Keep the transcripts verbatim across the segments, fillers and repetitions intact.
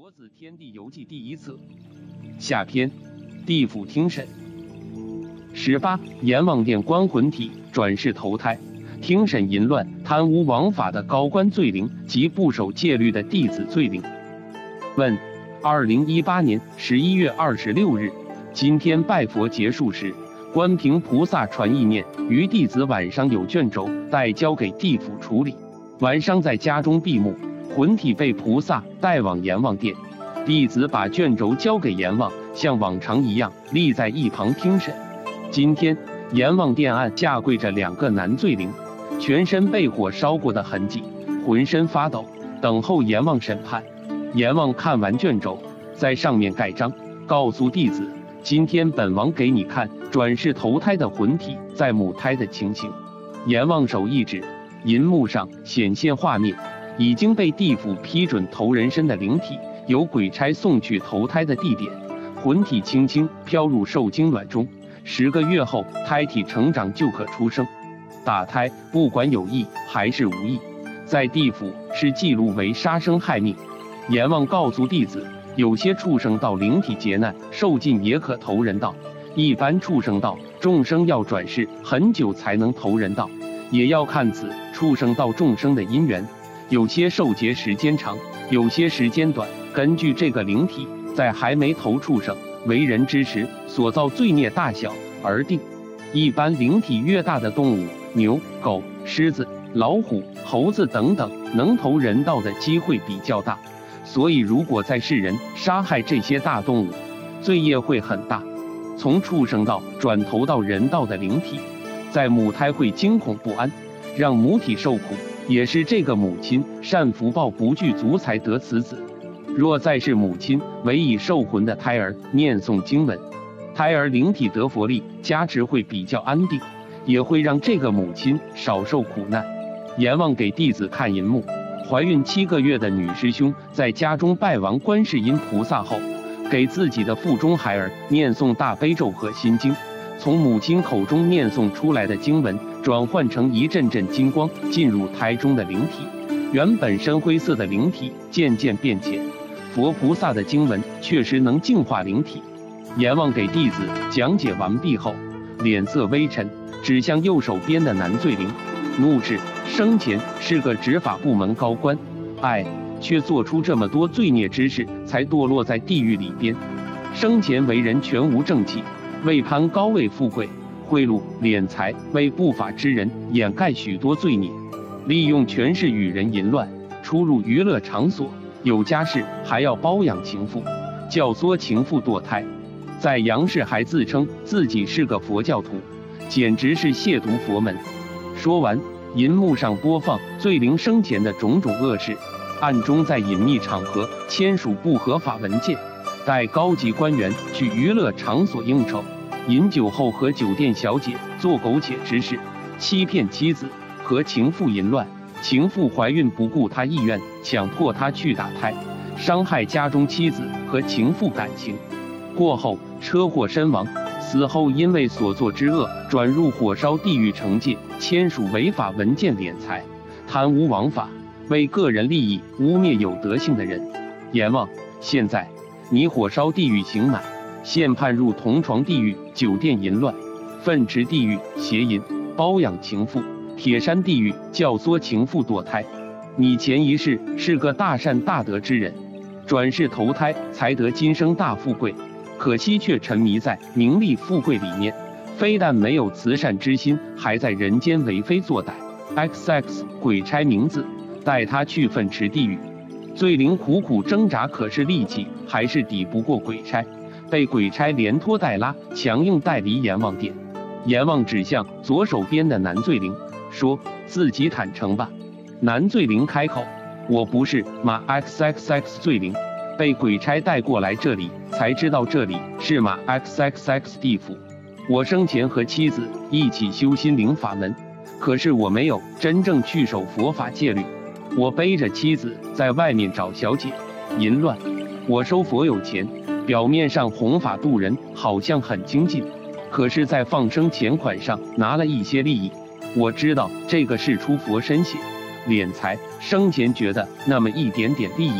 国子天地游记第一册下篇，地府听审。十八，阎王殿官魂体转世投胎，听审淫乱、贪污枉法的高官罪灵及不守戒律的弟子罪灵。问：二零一八年十一月二十六日，今天拜佛结束时，观平菩萨传意念，于弟子晚上有卷轴待交给地府处理，晚上在家中闭目，魂体被菩萨带往阎王殿，弟子把卷轴交给阎王，像往常一样立在一旁听审。今天阎王殿案下跪着两个男罪灵，全身被火烧过的痕迹，浑身发抖，等候阎王审判。阎王看完卷轴，在上面盖章，告诉弟子，今天本王给你看转世投胎的魂体在母胎的情形。阎王手一指，银幕上显现画面，已经被地府批准投人身的灵体，由鬼差送去投胎的地点，魂体轻轻飘入受精卵中，十个月后胎体成长就可出生。打胎不管有意还是无意，在地府是记录为杀生害命。阎王告诉弟子，有些畜生道灵体劫难受尽也可投人道，一般畜生道众生要转世很久才能投人道，也要看此畜生道众生的因缘，有些受劫时间长，有些时间短，根据这个灵体在还没投畜生为人之时所造罪孽大小而定。一般灵体越大的动物，牛、狗、狮子、老虎、猴子等等，能投人道的机会比较大，所以如果在世人杀害这些大动物，罪业会很大。从畜生道转投到人道的灵体，在母胎会惊恐不安，让母体受苦，也是这个母亲善福报不具足才得此子。若再是母亲为已受魂的胎儿念诵经文，胎儿灵体得佛力加持会比较安定，也会让这个母亲少受苦难。阎王给弟子看银幕，怀孕七个月的女师兄在家中拜完观世音菩萨后，给自己的腹中孩儿念诵大悲咒和心经，从母亲口中念诵出来的经文转换成一阵阵金光，进入胎中的灵体，原本深灰色的灵体渐渐变浅。佛菩萨的经文确实能净化灵体。阎王给弟子讲解完毕后，脸色微沉，指向右手边的男罪灵，怒斥生前是个执法部门高官，哎，却做出这么多罪孽之事，才堕落在地狱里边。生前为人全无正气，为攀高位富贵，贿赂敛财，为不法之人掩盖许多罪孽，利用权势与人淫乱，出入娱乐场所，有家室还要包养情妇，教唆情妇堕胎，在阳世还自称自己是个佛教徒，简直是亵渎佛门。说完，银幕上播放罪灵生前的种种恶事，暗中在隐秘场合签署不合法文件，带高级官员去娱乐场所应酬，饮酒后和酒店小姐做苟且之事，欺骗妻子，和情妇淫乱，情妇怀孕不顾他意愿，强迫他去打胎，伤害家中妻子和情妇感情，过后车祸身亡，死后因为所作之恶转入火烧地狱惩戒，签署违法文件敛财，贪污枉法，为个人利益污蔑有德性的人。阎王，现在你火烧地狱刑满，现判入同床地狱、酒店淫乱、粪池地狱邪淫、包养情妇、铁山地狱教唆情妇堕胎。你前一世是个大善大德之人，转世投胎才得今生大富贵，可惜却沉迷在名利富贵里面，非但没有慈善之心，还在人间为非作歹。X X 鬼差名字，带他去粪池地狱。罪灵苦苦挣扎，可是力气还是抵不过鬼差，被鬼差连拖带拉，强硬带离阎王殿。阎王指向左手边的男罪灵，说自己坦诚吧。男罪灵开口，我不是马 X X X 罪灵，被鬼差带过来这里，才知道这里是马 X X X 地府。我生前和妻子一起修心灵法门，可是我没有真正去守佛法戒律，我背着妻子在外面找小姐淫乱。我收佛有钱，表面上弘法度人，好像很精进，可是在放生钱款上拿了一些利益。我知道这个是出佛身血敛财，生前觉得那么一点点利益，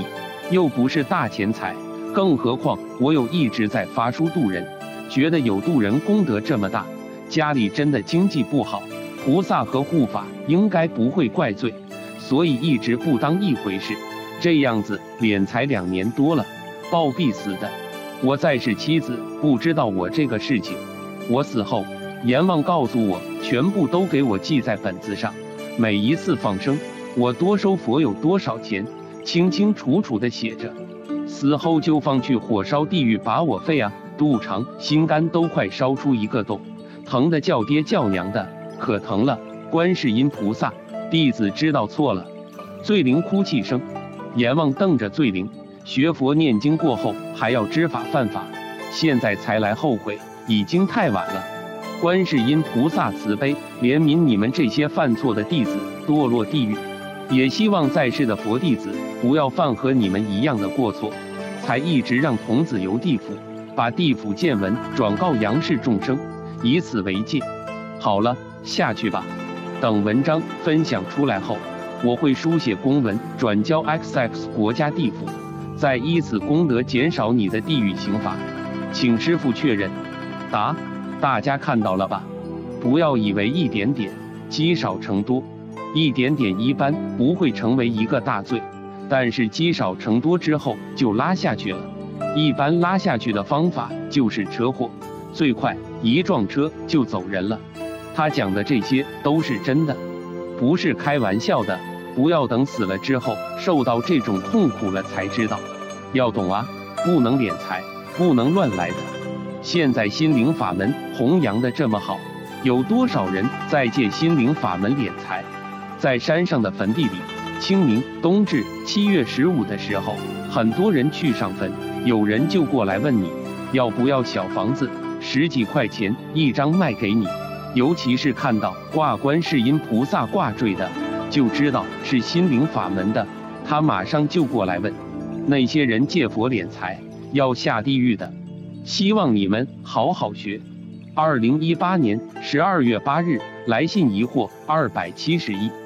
又不是大钱财，更何况我有一直在发书度人，觉得有度人功德这么大，家里真的经济不好，菩萨和护法应该不会怪罪，所以一直不当一回事。这样子敛财两年多了，暴毙死的。我在世妻子不知道我这个事情，我死后阎王告诉我，全部都给我记在本子上，每一次放生我多收佛有多少钱，清清楚楚的写着。死后就放去火烧地狱把我肺啊、肚肠、心肝都快烧出一个洞，疼的叫爹叫娘的，可疼了！观世音菩萨，弟子知道错了。罪灵哭泣声，阎王瞪着罪灵，学佛念经过后还要知法犯法，现在才来后悔，已经太晚了。观世音菩萨慈悲怜悯你们这些犯错的弟子堕落地狱，也希望在世的佛弟子不要犯和你们一样的过错，才一直让童子游地府，把地府见闻转告阳世众生，以此为戒。好了，下去吧。等文章分享出来后，我会书写公文转交 X X 国家地府，再依此功德减少你的地狱刑罚，请师父确认。答：大家看到了吧？不要以为一点点积少成多，一点点一般不会成为一个大罪，但是积少成多之后就拉下去了。一般拉下去的方法就是车祸，最快一撞车就走人了。他讲的这些都是真的，不是开玩笑的。不要等死了之后受到这种痛苦了才知道，要懂啊，不能敛财，不能乱来的。现在心灵法门弘扬的这么好，有多少人在借心灵法门敛财？在山上的坟地里，清明、冬至、七月十五的时候，很多人去上坟，有人就过来问你，要不要小房子，十几块钱一张卖给你。尤其是看到挂观世音菩萨挂坠的，就知道是心灵法门的，他马上就过来问。那些人借佛敛财，要下地狱的。希望你们好好学。二零一八年十二月八日，来信疑惑二百七十一。